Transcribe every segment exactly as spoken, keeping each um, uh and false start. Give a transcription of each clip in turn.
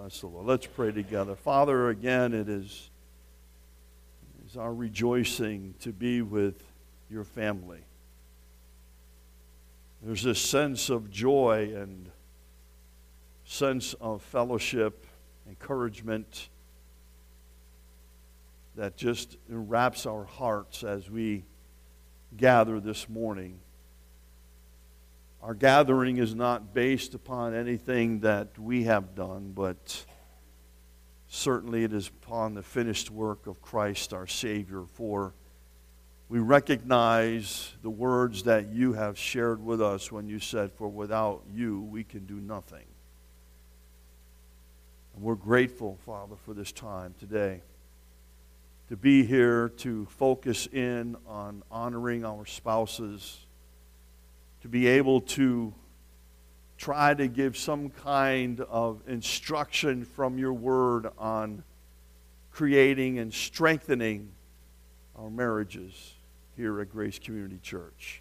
Bless the Lord. Let's pray together. Father, again, it is, it is our rejoicing to be with your family. There's this sense of joy and sense of fellowship, encouragement that just enwraps our hearts as we gather this morning. Our gathering is not based upon anything that we have done, but certainly it is upon the finished work of Christ our Savior. For we recognize the words that you have shared with us when you said, "For without you we can do nothing." And we're grateful, Father, for this time today to be here to focus in on honoring our spouses, to be able to try to give some kind of instruction from your word on creating and strengthening our marriages here at Grace Community Church.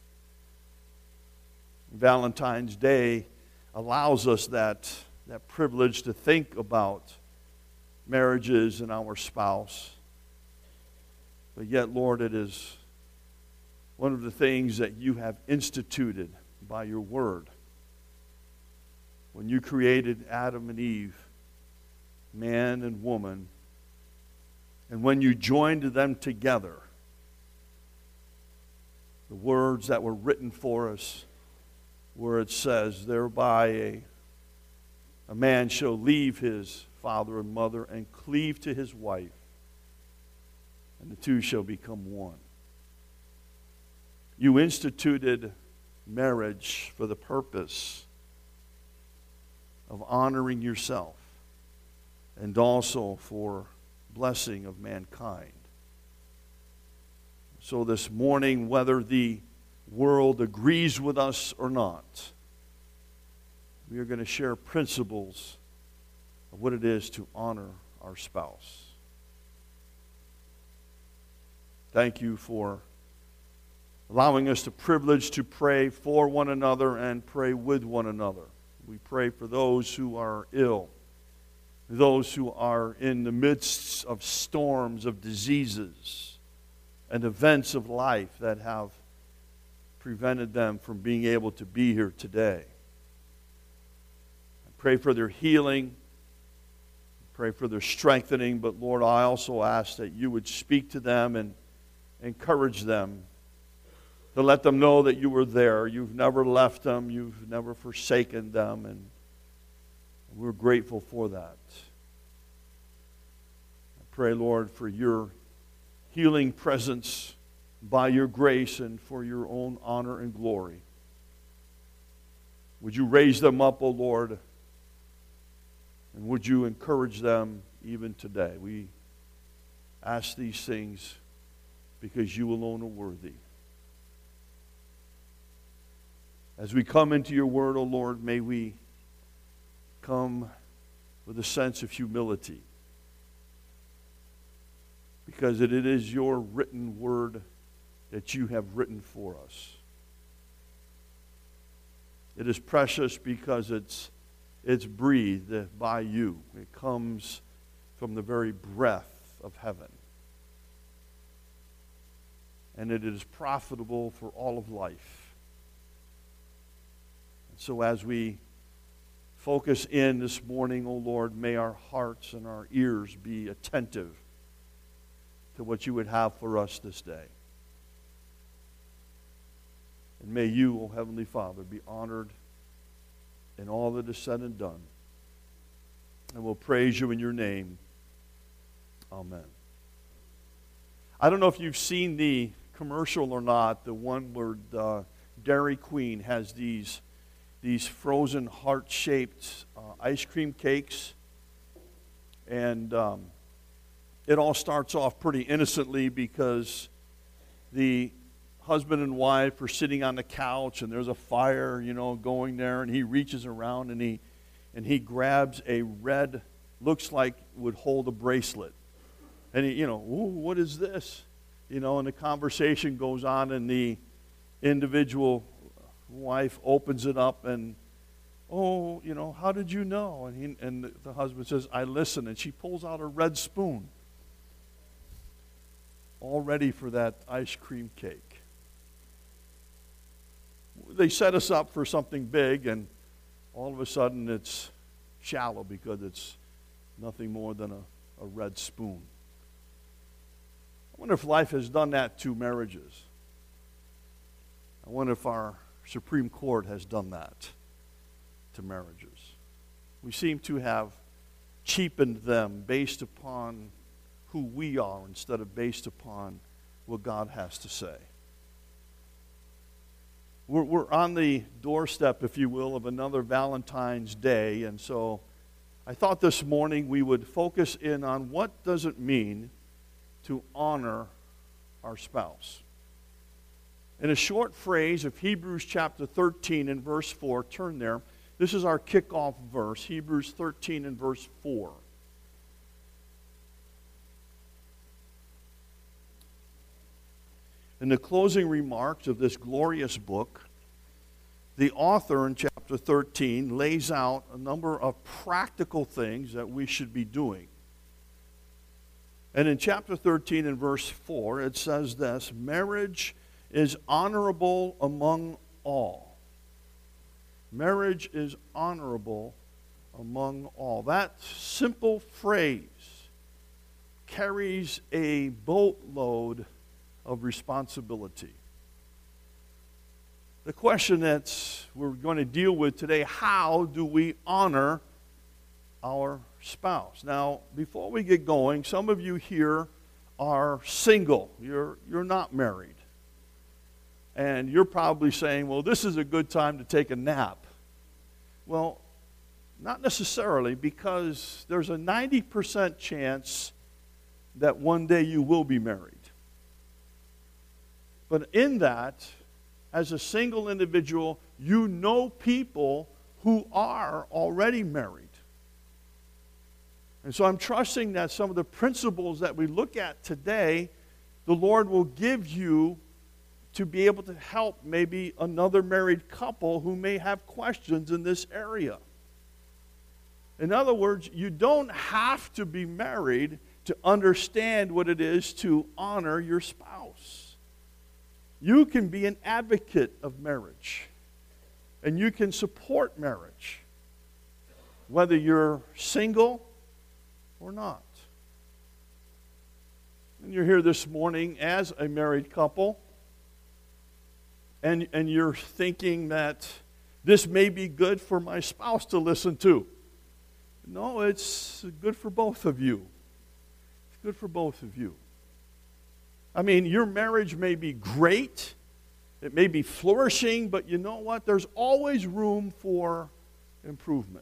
Valentine's Day allows us that, that privilege to think about marriages and our spouse. But yet, Lord, it is one of the things that you have instituted by your word. When you created Adam and Eve, man and woman, and when you joined them together, the words that were written for us, where it says, thereby a, a man shall leave his father and mother and cleave to his wife, and the two shall become one. You instituted marriage for the purpose of honoring yourself and also for blessing of mankind. So this morning, whether the world agrees with us or not, we are going to share principles of what it is to honor our spouse. Thank you for allowing us the privilege to pray for one another and pray with one another. We pray for those who are ill, those who are in the midst of storms of diseases and events of life that have prevented them from being able to be here today. I pray for their healing, pray for their strengthening, but Lord, I also ask that you would speak to them and encourage them, to let them know that you were there. You've never left them. You've never forsaken them. And we're grateful for that. I pray, Lord, for your healing presence by your grace and for your own honor and glory. Would you raise them up, O Lord, and would you encourage them even today? We ask these things because you alone are worthy. As we come into your word, O Lord, may we come with a sense of humility, because it is your written word that you have written for us. It is precious because it's, it's breathed by you. It comes from the very breath of heaven. And it is profitable for all of life. And so as we focus in this morning, O Lord, may our hearts and our ears be attentive to what you would have for us this day. And may you, O Heavenly Father, be honored in all that is said and done. And we'll praise you in your name. Amen. I don't know if you've seen the commercial or not, the one where uh, Dairy Queen has these, these frozen heart-shaped uh, ice cream cakes. And um, it all starts off pretty innocently because the husband and wife are sitting on the couch and there's a fire, you know, going there, and he reaches around and he and he grabs a red, looks like would hold a bracelet. And he, you know, ooh, what is this? You know, and the conversation goes on, and the individual wife opens it up, and oh, you know, how did you know? And, he, and the, the husband says, I listened. And she pulls out a red spoon, all ready for that ice cream cake. They set us up for something big, and all of a sudden it's shallow because it's nothing more than a, a red spoon. I wonder if life has done that to marriages. I wonder if our Supreme Court has done that to marriages. We seem to have cheapened them based upon who we are instead of based upon what God has to say. We're, we're on the doorstep, if you will, of another Valentine's Day, and so I thought this morning we would focus in on what does it mean to honor our spouse. In a short phrase of Hebrews chapter thirteen and verse four, turn there. This is our kickoff verse, Hebrews thirteen and verse four. In the closing remarks of this glorious book, the author in chapter thirteen lays out a number of practical things that we should be doing. And in chapter thirteen and verse four, it says this, marriage is honorable among all. Marriage is honorable among all. That simple phrase carries a boatload of responsibility. The question that we're going to deal with today, how do we honor our spouse? Now, before we get going, some of you here are single. You're, you're not married. And you're probably saying, well, this is a good time to take a nap. Well, not necessarily, because there's a ninety percent chance that one day you will be married. But in that, as a single individual, you know people who are already married. And so I'm trusting that some of the principles that we look at today, the Lord will give you to be able to help maybe another married couple who may have questions in this area. In other words, you don't have to be married to understand what it is to honor your spouse. You can be an advocate of marriage, and you can support marriage, whether you're single or not. And you're here this morning as a married couple, and, and you're thinking that this may be good for my spouse to listen to. No, it's good for both of you. It's good for both of you. I mean, your marriage may be great, it may be flourishing, but you know what? There's always room for improvement.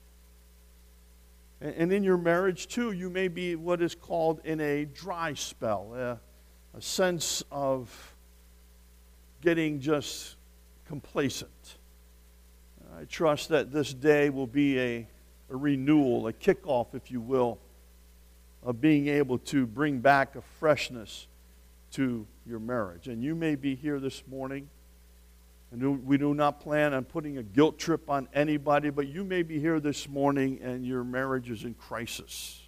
And, and in your marriage, too, you may be what is called in a dry spell, a, a sense of getting just complacent. I trust that this day will be a, a renewal, a kickoff, if you will, of being able to bring back a freshness to your marriage. And you may be here this morning, and we do not plan on putting a guilt trip on anybody, but you may be here this morning and your marriage is in crisis.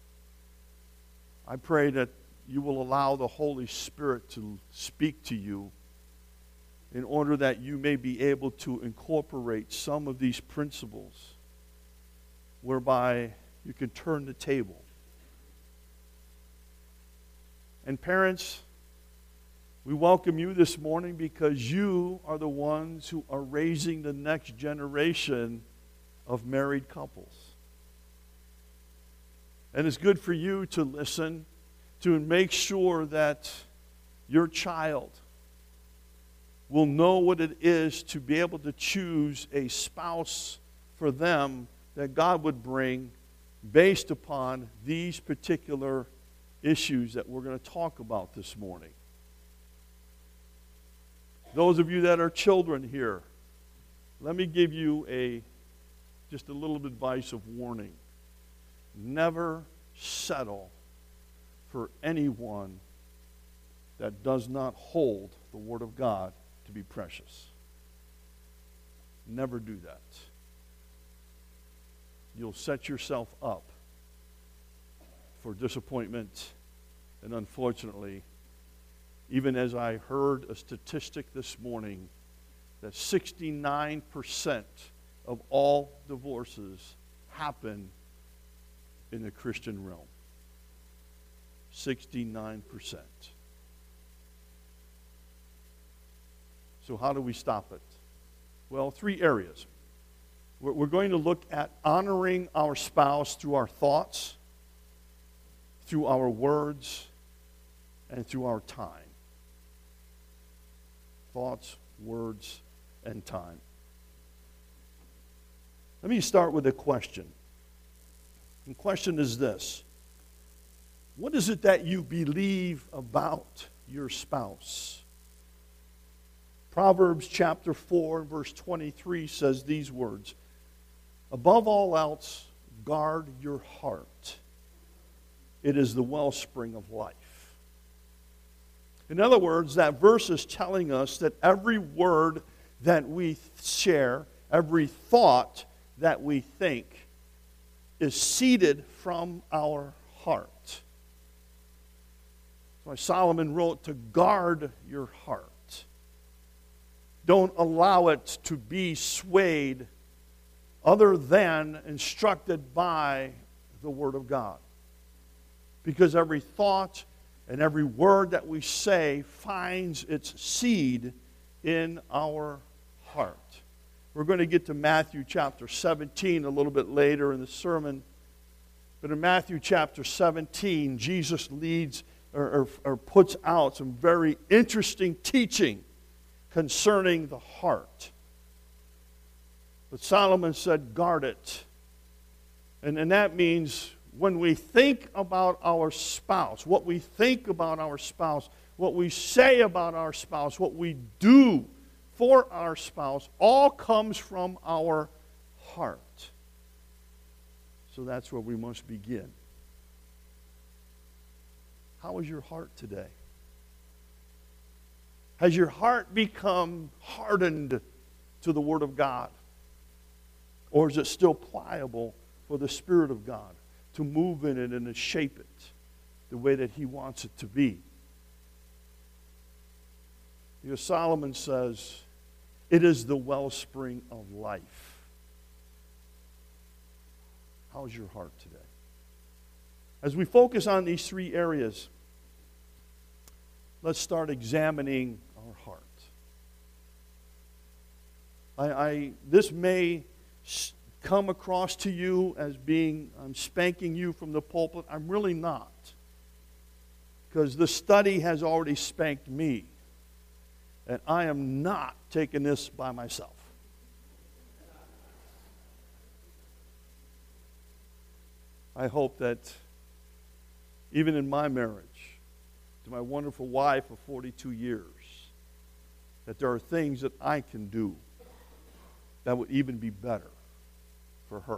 I pray that you will allow the Holy Spirit to speak to you in order that you may be able to incorporate some of these principles whereby you can turn the table. And parents, we welcome you this morning because you are the ones who are raising the next generation of married couples. And it's good for you to listen, to make sure that your child will know what it is to be able to choose a spouse for them that God would bring based upon these particular issues that we're going to talk about this morning. Those of you that are children here, let me give you a just a little advice of warning. Never settle for anyone that does not hold the Word of God to be precious. Never do that. you'll set yourself up for disappointment. And unfortunately, even as I heard a statistic this morning, that sixty-nine percent of all divorces happen in the Christian realm. sixty-nine percent. So how do we stop it? Well, three areas. We're, we're going to look at honoring our spouse through our thoughts, through our words, and through our time. Thoughts, words, and time. Let me start with a question. The question is this: what is it that you believe about your spouse? Proverbs chapter four, verse twenty-three says these words: above all else, guard your heart. It is the wellspring of life. In other words, that verse is telling us that every word that we share, every thought that we think, is seeded from our heart. That's why Solomon wrote to guard your heart. Don't allow it to be swayed other than instructed by the Word of God. Because every thought and every word that we say finds its seed in our heart. We're going to get to Matthew chapter seventeen a little bit later in the sermon. But in Matthew chapter seventeen, Jesus leads or, or, or puts out some very interesting teaching concerning the heart. But Solomon said, guard it. And, and that means when we think about our spouse, what we think about our spouse, what we say about our spouse, what we do for our spouse, all comes from our heart. So that's where we must begin. How is your heart today? Has your heart become hardened to the Word of God? Or is it still pliable for the Spirit of God to move in it and to shape it the way that He wants it to be? Because Solomon says, it is the wellspring of life. How's your heart today? As we focus on these three areas, let's start examining our heart. I, I this may come across to you as being, I'm spanking you from the pulpit. I'm really not. Because the study has already spanked me. And I am not taking this by myself. I hope that even in my marriage, to my wonderful wife of forty-two years, that there are things that I can do that would even be better for her.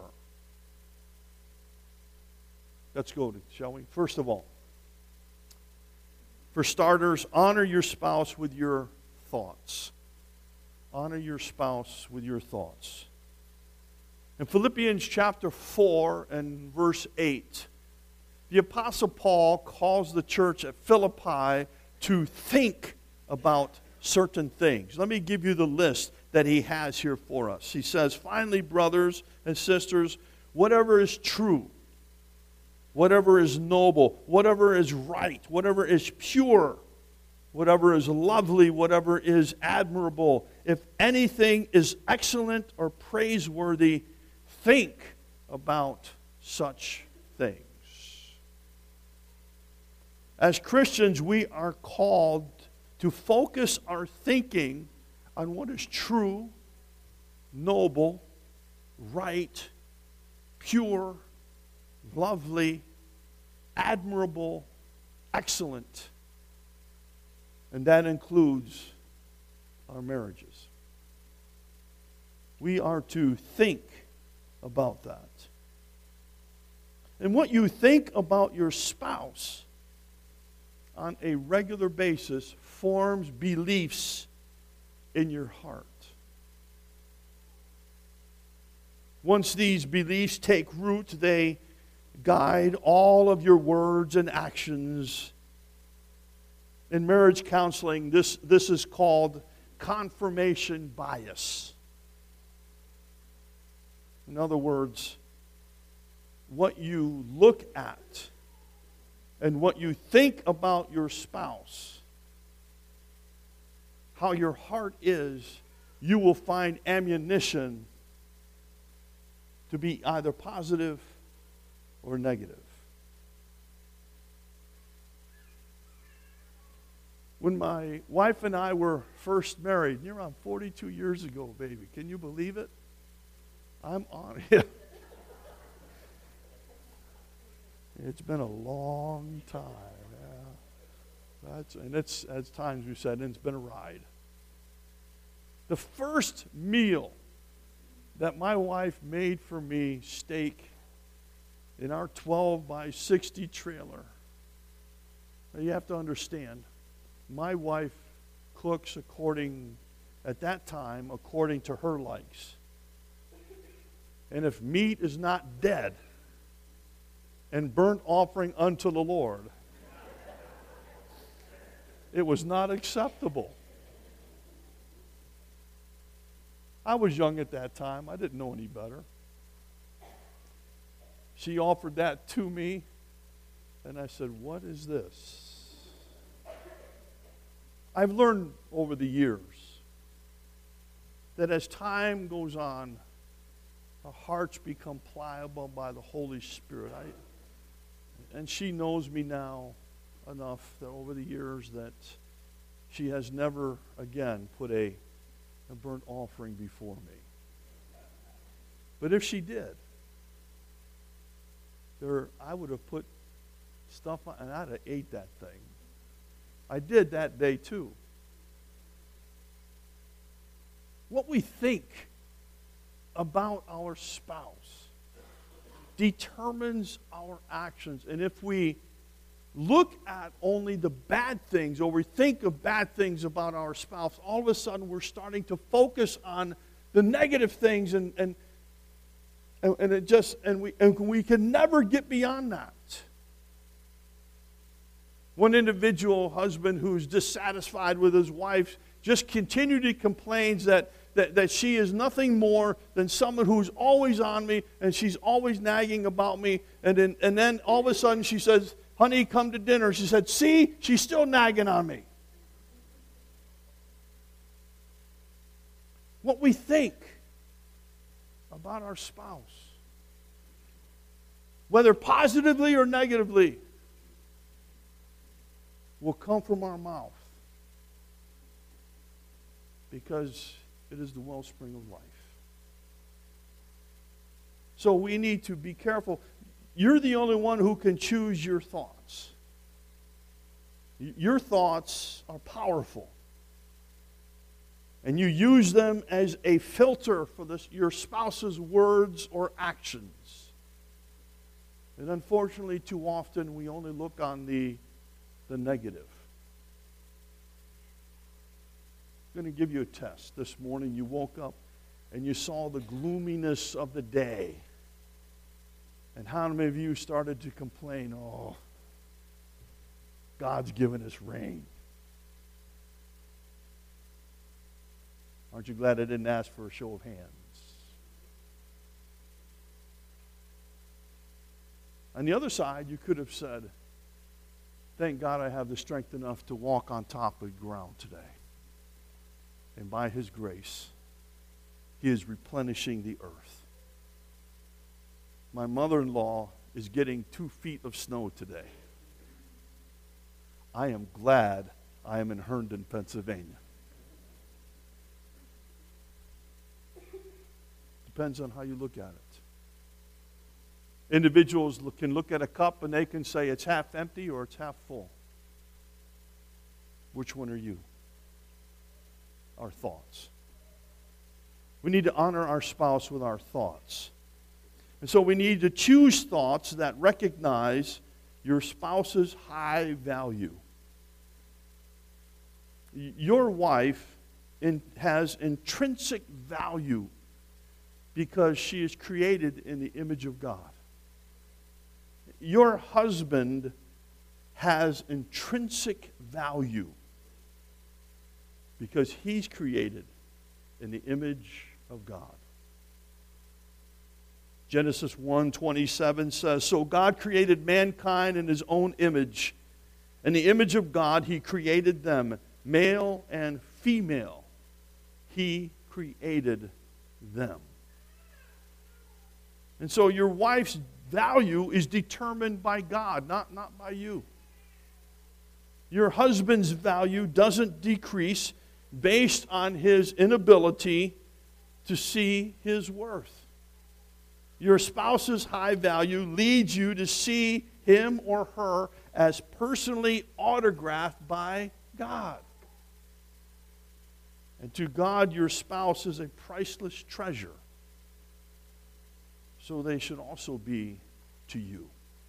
Let's go to, shall we? First of all, for starters, honor your spouse with your thoughts. Honor your spouse with your thoughts. In Philippians chapter four and verse eight, the Apostle Paul calls the church at Philippi to think about certain things. Let me give you the list that he has here for us. He says, finally, brothers and sisters, whatever is true, whatever is noble, whatever is right, whatever is pure, whatever is lovely, whatever is admirable, if anything is excellent or praiseworthy, think about such things. As Christians, we are called to focus our thinking on what is true, noble, right, pure, lovely, admirable, excellent. And that includes our marriages. We are to think about that. And what you think about your spouse on a regular basis forms beliefs in your heart. Once these beliefs take root, they guide all of your words and actions. In marriage counseling, this, this is called confirmation bias. In other words, what you look at and what you think about your spouse, how your heart is, you will find ammunition to be either positive or negative. When my wife and I were first married, near around forty-two years ago, baby, can you believe it? I'm on it. It's been a long time. Yeah. That's, and it's, as times we've said, and it's been a ride. The first meal that my wife made for me, steak, in our twelve by sixty trailer. Now you have to understand, my wife cooks according, at that time, according to her likes. And if meat is not dead and burnt offering unto the Lord, it was not acceptable. I was young at that time. I didn't know any better. She offered that to me, and I said, "What is this?" I've learned over the years that as time goes on, our hearts become pliable by the Holy Spirit. I, and she knows me now enough that over the years that she has never again put a, a burnt offering before me. But if she did, there I would have put stuff on, and I'd have ate that thing. I did that day too. What we think about our spouse determines our actions. And if we look at only the bad things, or we think of bad things about our spouse, all of a sudden we're starting to focus on the negative things, and and and, and it just and we and we can never get beyond that. One individual husband who's dissatisfied with his wife just continually complains that, that, that she is nothing more than someone who's always on me, and she's always nagging about me. And then, and then all of a sudden she says, "Honey, come to dinner." She said, "See, she's still nagging on me." What we think about our spouse, whether positively or negatively, will come from our mouth, because it is the wellspring of life. So we need to be careful. You're the only one who can choose your thoughts. Your thoughts are powerful, and you use them as a filter for this, your spouse's words or actions. And unfortunately, too often we only look on the the negative. I'm going to give you a test. This morning you woke up and you saw the gloominess of the day. And how many of you started to complain, "Oh, God's given us rain"? Aren't you glad I didn't ask for a show of hands? On the other side, you could have said, "Thank God I have the strength enough to walk on top of the ground today. And by His grace, He is replenishing the earth. My mother-in-law is getting two feet of snow today. I am glad I am in Herndon, Pennsylvania." Depends on how you look at it. Individuals can look at a cup and they can say it's half empty or it's half full. Which one are you? Our thoughts. We need to honor our spouse with our thoughts. And so we need to choose thoughts that recognize your spouse's high value. Your wife in, has intrinsic value because she is created in the image of God. Your husband has intrinsic value because he's created in the image of God. Genesis one twenty-seven says, "So God created mankind in his own image. In the image of God he created them, male and female. He created them." And so your wife's value is determined by God, not, not by you. Your husband's value doesn't decrease based on his inability to see his worth. Your spouse's high value leads you to see him or her as personally autographed by God. And to God, your spouse is a priceless treasure. So they should also be to you.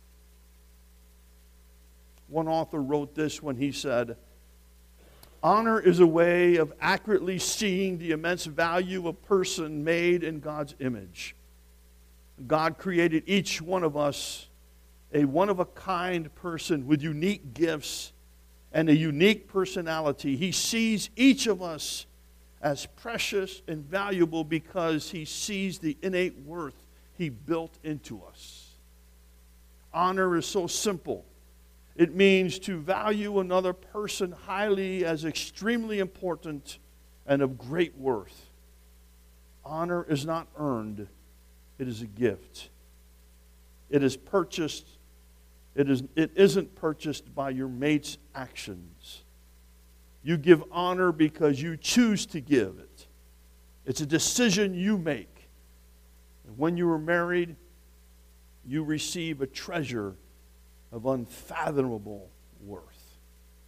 One author wrote this when he said, "Honor is a way of accurately seeing the immense value of a person made in God's image. God created each one of us a one-of-a-kind person with unique gifts and a unique personality. He sees each of us as precious and valuable because he sees the innate worth he built into us." Honor is so simple. It means to value another person highly as extremely important and of great worth. Honor is not earned. It is a gift. It is purchased. It is, it isn't purchased by your mate's actions. You give honor because you choose to give it. It's a decision you make. And when you are married, you receive a treasure of unfathomable worth.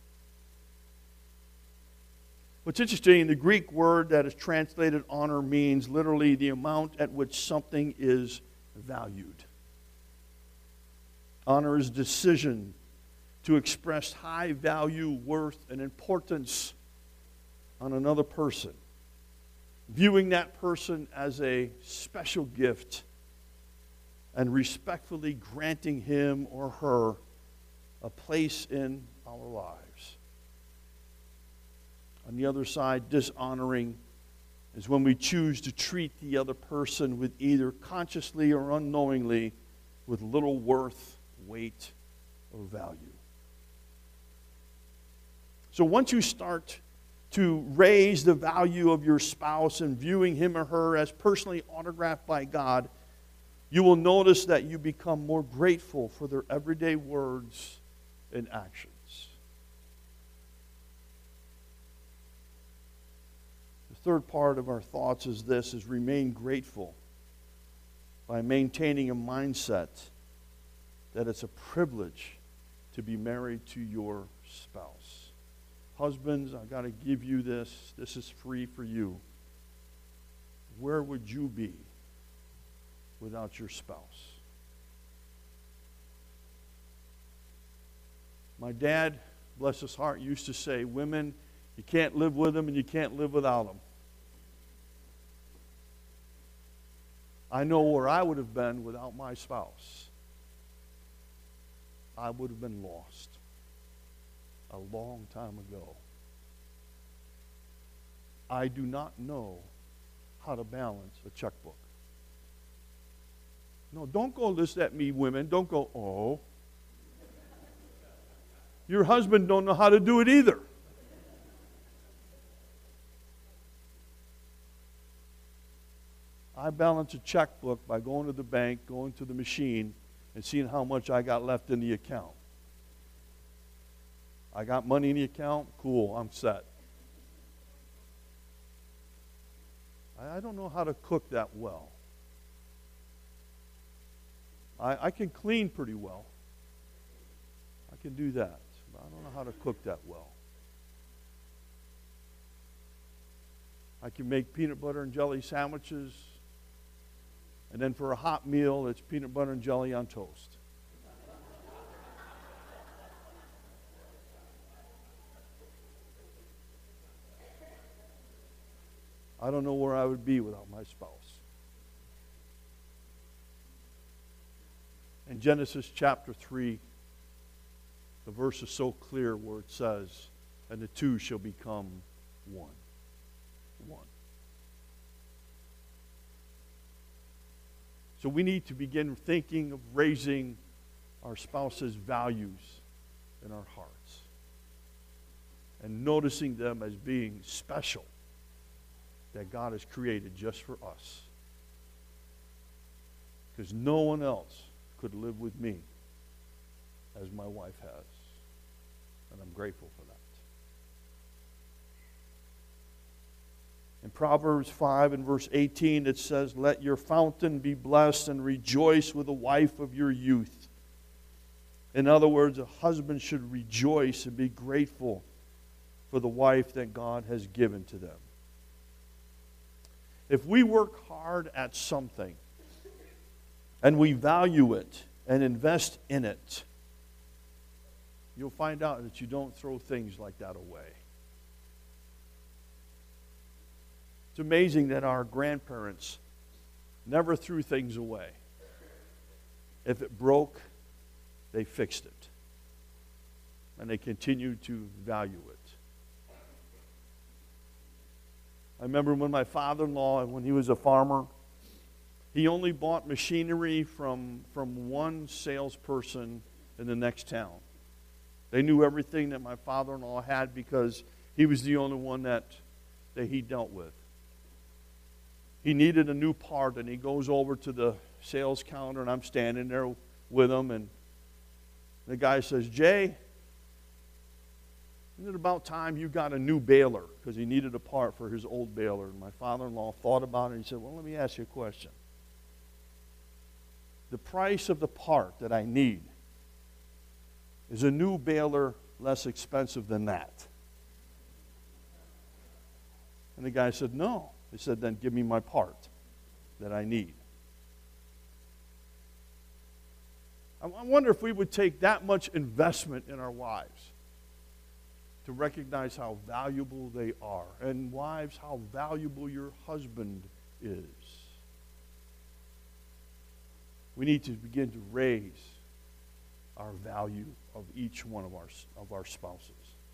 What's interesting, the Greek word that is translated honor means literally the amount at which something is valued. Honor is a decision to express high value, worth, and importance on another person, viewing that person as a special gift and respectfully granting him or her a place in our lives. On the other side, dishonoring is when we choose to treat the other person with either consciously or unknowingly with little worth, weight, or value. So once you start to raise the value of your spouse and viewing him or her as personally autographed by God, you will notice that you become more grateful for their everyday words and actions. The third part of our thoughts is this, is remain grateful by maintaining a mindset that it's a privilege to be married to your spouse. Husbands, I've got to give you this. This is free for you. Where would you be without your spouse? My dad, bless his heart, used to say, women, you can't live with them and you can't live without them. I know where I would have been without my spouse. I would have been lost a long time ago. I do not know how to balance a checkbook. No, don't go listen at me, women. Don't go, oh. Your husband don't know how to do it either. I balance a checkbook by going to the bank, going to the machine, and seeing how much I got left in the account. I got money in the account? Cool, I'm set. I don't know how to cook that well. I, I can clean pretty well. I can do that. But I don't know how to cook that well. I can make peanut butter and jelly sandwiches. And then for a hot meal, it's peanut butter and jelly on toast. I don't know where I would be without my spouse. In Genesis chapter three, the verse is so clear where it says, and the two shall become one. One. So we need to begin thinking of raising our spouse's values in our hearts and noticing them as being special, that God has created just for us. Because no one else could live with me as my wife has. And I'm grateful for that. In Proverbs five and verse eighteen, it says, let your fountain be blessed and rejoice with the wife of your youth. In other words, a husband should rejoice and be grateful for the wife that God has given to them. If we work hard at something and we value it and invest in it, you'll find out that you don't throw things like that away. It's amazing that our grandparents never threw things away. If it broke, they fixed it. And they continued to value it. I remember when my father-in-law, when he was a farmer, he only bought machinery from, from one salesperson in the next town. They knew everything that my father-in-law had because he was the only one that, that he dealt with. He needed a new part, and he goes over to the sales counter, and I'm standing there with him, and the guy says, Jay, isn't it about time you got a new baler? Because he needed a part for his old baler. And my father-in-law thought about it, and he said, well, let me ask you a question. The price of the part that I need, is a new baler less expensive than that? And the guy said, no. He said, then give me my part that I need. I wonder if we would take that much investment in our wives to recognize how valuable they are. And wives, how valuable your husband is. We need to begin to raise our value of each one of our, of our spouses.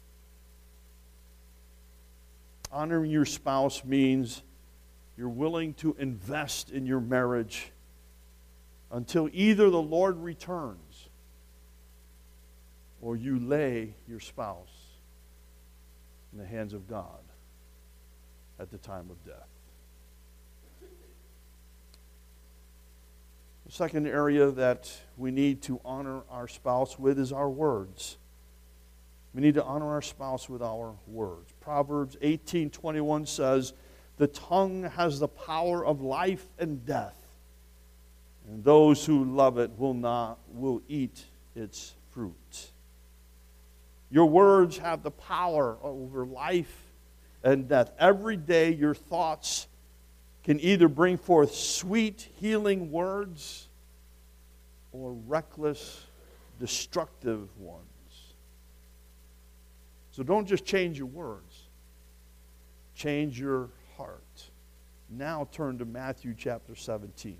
Honoring your spouse means you're willing to invest in your marriage until either the Lord returns or you lay your spouse in the hands of God at the time of death. The second area that we need to honor our spouse with is our words. We need to honor our spouse with our words. Proverbs eighteen twenty-one says, the tongue has the power of life and death, and those who love it will not will eat its fruit. Your words have the power over life and death. Every day your thoughts can either bring forth sweet, healing words or reckless, destructive ones. So don't just change your words. Change your heart. Now turn to Matthew chapter seventeen.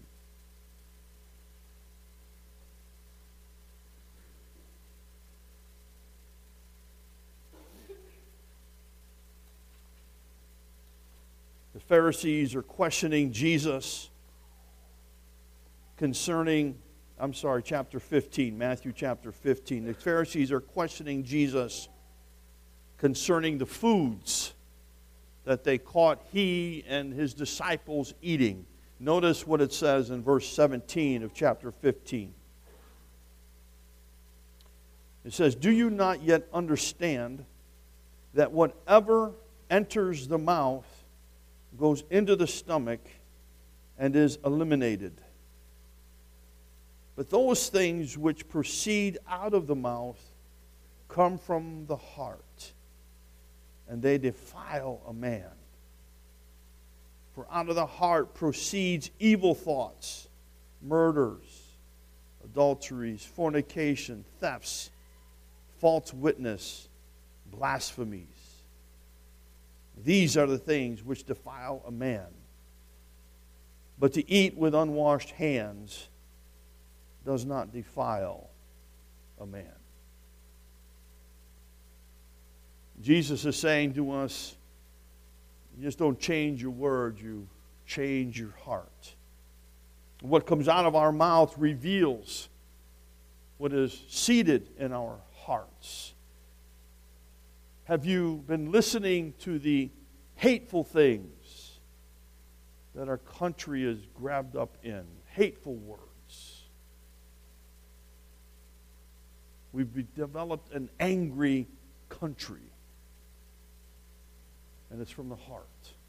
The Pharisees are questioning Jesus concerning, I'm sorry, chapter fifteen, Matthew chapter fifteen. The Pharisees are questioning Jesus concerning the foods that they caught he and his disciples eating. Notice what it says in verse seventeen of chapter fifteen. It says, do you not yet understand that whatever enters the mouth goes into the stomach and is eliminated? But those things which proceed out of the mouth come from the heart, and they defile a man. For out of the heart proceeds evil thoughts, murders, adulteries, fornication, thefts, false witness, blasphemies. These are the things which defile a man. But to eat with unwashed hands does not defile a man. Jesus is saying to us, you just don't change your words, you change your heart. What comes out of our mouth reveals what is seated in our hearts. Have you been listening to the hateful things that our country is grabbed up in? Hateful words. We've developed an angry country. And it's from the heart.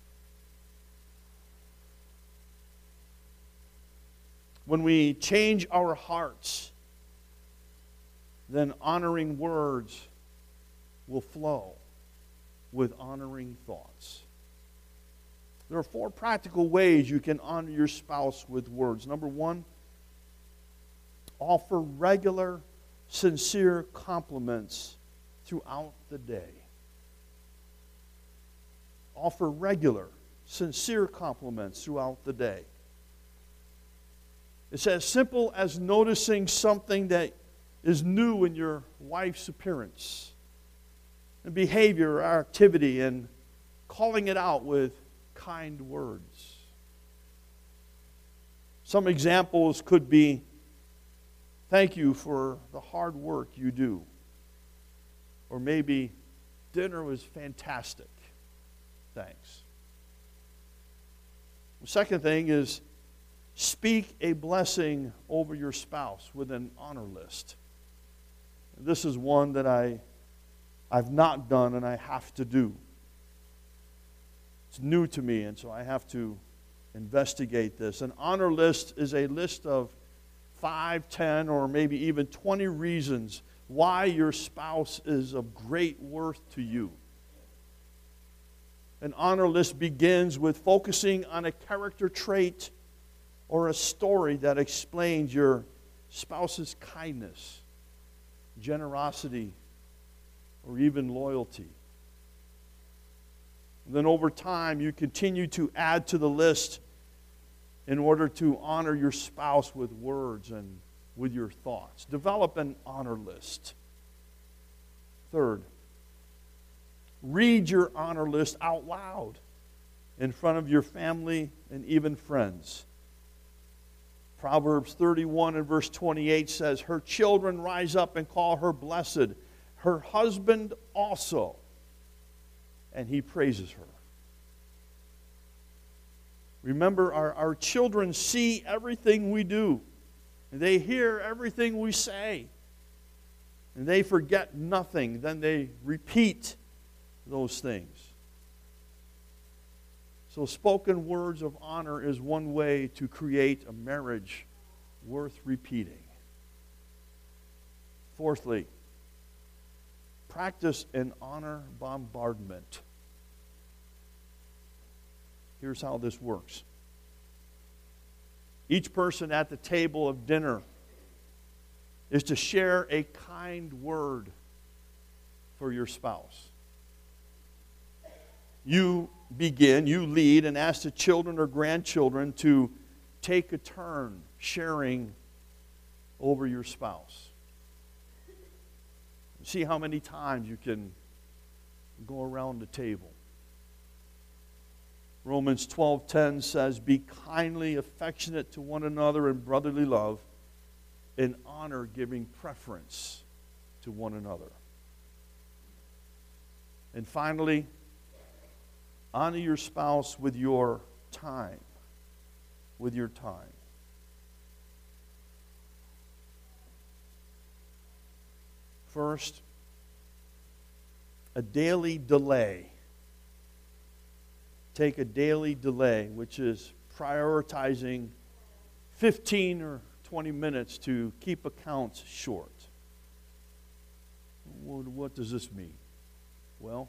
When we change our hearts, then honoring words will flow with honoring thoughts. There are four practical ways you can honor your spouse with words. Number one, offer regular, sincere compliments throughout the day. Offer regular, sincere compliments throughout the day. It's as simple as noticing something that is new in your wife's appearance and behavior or activity and calling it out with kind words. Some examples could be, thank you for the hard work you do. Or maybe, dinner was fantastic. Thanks. The second thing is, speak a blessing over your spouse with an honor list. This is one that I, I've not done and I have to do. It's new to me, and so I have to investigate this. An honor list is a list of five, ten, or maybe even twenty reasons why your spouse is of great worth to you. An honor list begins with focusing on a character trait or a story that explains your spouse's kindness, generosity, or even loyalty. And then over time, you continue to add to the list in order to honor your spouse with words and with your thoughts. Develop an honor list. Third, read your honor list out loud in front of your family and even friends. Proverbs thirty-one and verse twenty-eight says, her children rise up and call her blessed, her husband also, and he praises her. Remember, our, our children see everything we do. And they hear everything we say. And they forget nothing. Then they repeat those things. So spoken words of honor is one way to create a marriage worth repeating. Fourthly, practice an honor bombardment. Here's how this works. Each person at the table of dinner is to share a kind word for your spouse. You begin, you lead, and ask the children or grandchildren to take a turn sharing over your spouse. See how many times you can go around the table. Romans twelve ten says, be kindly affectionate to one another in brotherly love, in honor giving preference to one another. And finally, honor your spouse with your time. With your time. First, a daily delay. Take a daily delay, which is prioritizing fifteen or twenty minutes to keep accounts short. What does this mean? Well,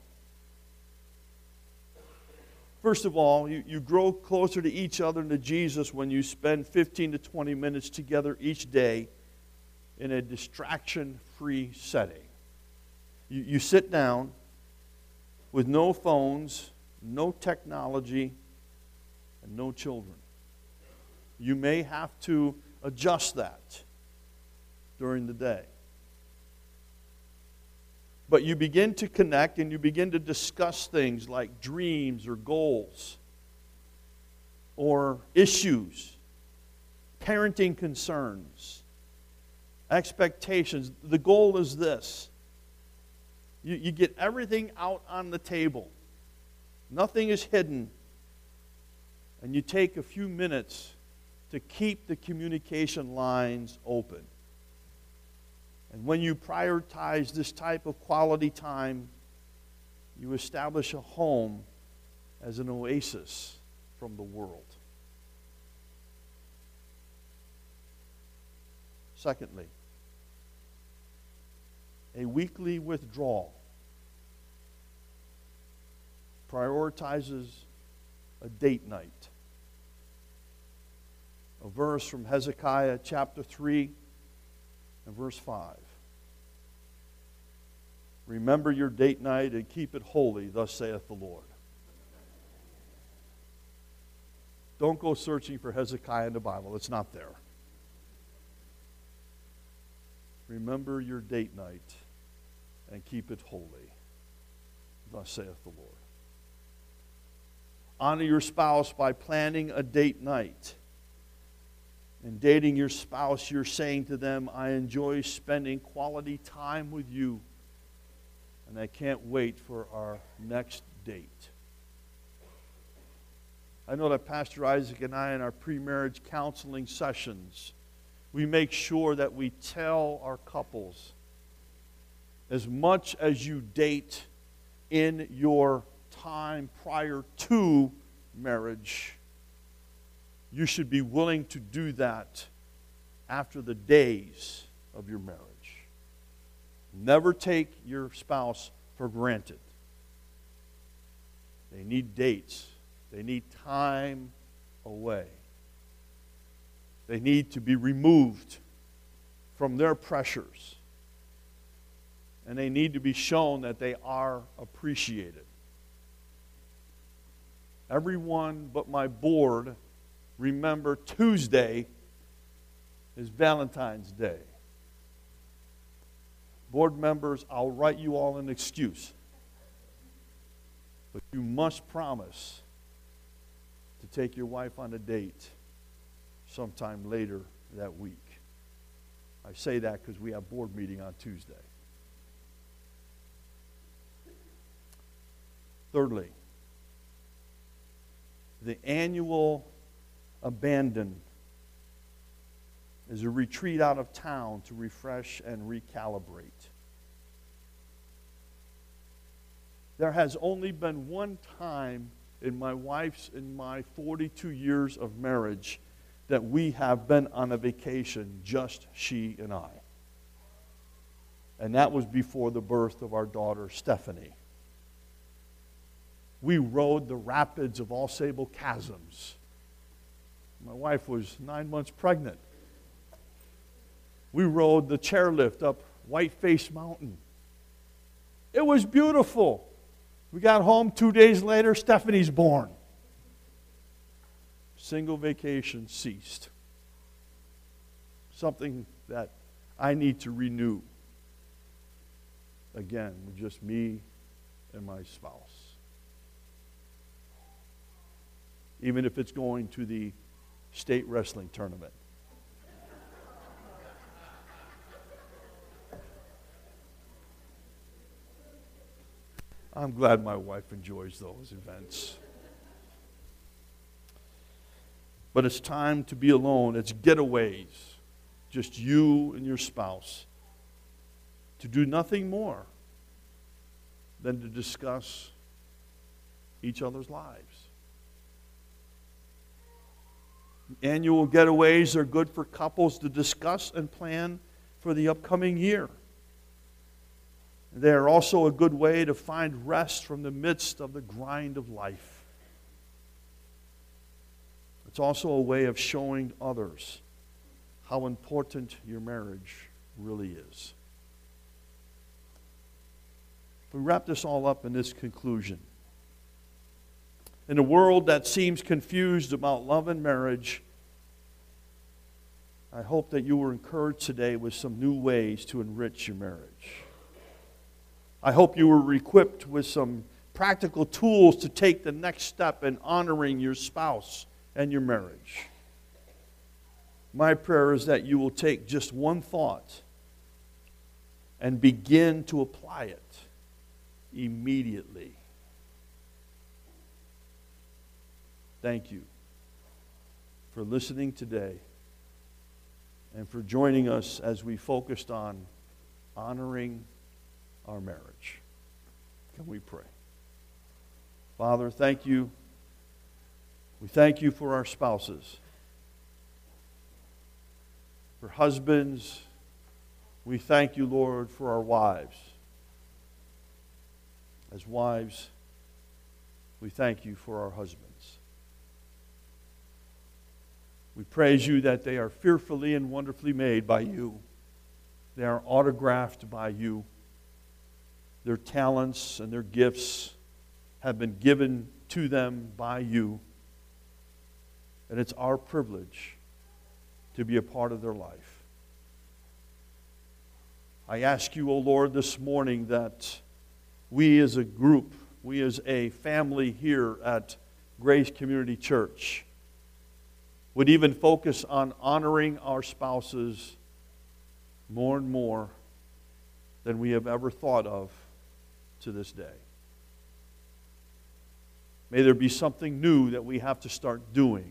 first of all, you, you grow closer to each other and to Jesus when you spend fifteen to twenty minutes together each day in a distraction-free setting. You, you sit down with no phones, no technology, and no children. You may have to adjust that during the day. But you begin to connect and you begin to discuss things like dreams or goals or issues, parenting concerns, expectations. The goal is this. You, you get everything out on the table. Nothing is hidden. And you take a few minutes to keep the communication lines open. And when you prioritize this type of quality time, you establish a home as an oasis from the world. Secondly, a weekly withdrawal prioritizes a date night. A verse from Hezekiah chapter three and verse five. Remember your date night and keep it holy, thus saith the Lord. Don't go searching for Hezekiah in the Bible. It's not there. Remember your date night and keep it holy, thus saith the Lord. Honor your spouse by planning a date night. In dating your spouse, you're saying to them, I enjoy spending quality time with you, and I can't wait for our next date. I know that Pastor Isaac and I in our pre-marriage counseling sessions, we make sure that we tell our couples, as much as you date in your time prior to marriage, you should be willing to do that after the days of your marriage. Never take your spouse for granted. They need dates. They need time away. They need to be removed from their pressures. And they need to be shown that they are appreciated. Everyone but my board, remember Tuesday is Valentine's Day. Board members, I'll write you all an excuse. But you must promise to take your wife on a date sometime later that week. I say that because we have board meeting on Tuesday. Thirdly, the annual abandon is a retreat out of town to refresh and recalibrate. There has only been one time in my wife's and my forty-two years of marriage that we have been on a vacation, just she and I. And that was before the birth of our daughter, Stephanie. We rode the rapids of All Sable Chasms. My wife was nine months pregnant. We rode the chairlift up Whiteface Mountain. It was beautiful. We got home two days later, Stephanie's born. Single vacation ceased. Something that I need to renew. Again, with just me and my spouse. Even if it's going to the state wrestling tournament. I'm glad my wife enjoys those events. But it's time to be alone. It's getaways. Just you and your spouse. To do nothing more than to discuss each other's lives. Annual getaways are good for couples to discuss and plan for the upcoming year. They are also a good way to find rest from the midst of the grind of life. It's also a way of showing others how important your marriage really is. We wrap this all up in this conclusion. In a world that seems confused about love and marriage, I hope that you were encouraged today with some new ways to enrich your marriage. I hope you were equipped with some practical tools to take the next step in honoring your spouse and your marriage. My prayer is that you will take just one thought and begin to apply it immediately. Thank you for listening today and for joining us as we focused on honoring our marriage. Can we pray? Father, thank you. We thank you for our spouses. For husbands, we thank you, Lord, for our wives. As wives, we thank you for our husbands. We praise you that they are fearfully and wonderfully made by you. They are autographed by you. Their talents and their gifts have been given to them by you. And it's our privilege to be a part of their life. I ask you, O Lord, this morning that we as a group, we as a family here at Grace Community Church would even focus on honoring our spouses more and more than we have ever thought of to this day. May there be something new that we have to start doing.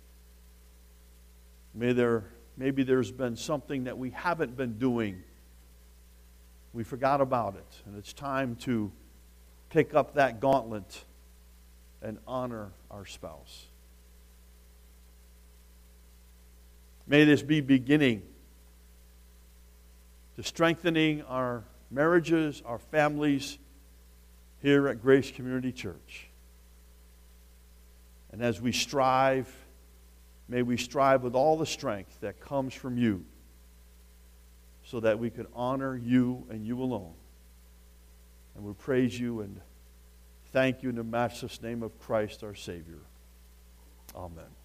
May there, maybe there's been something that we haven't been doing. We forgot about it, and it's time to pick up that gauntlet and honor our spouse. May this be beginning to strengthening our marriages, our families here at Grace Community Church. And as we strive, may we strive with all the strength that comes from you so that we can honor you and you alone. And we praise you and thank you in the matchless name of Christ our Savior. Amen.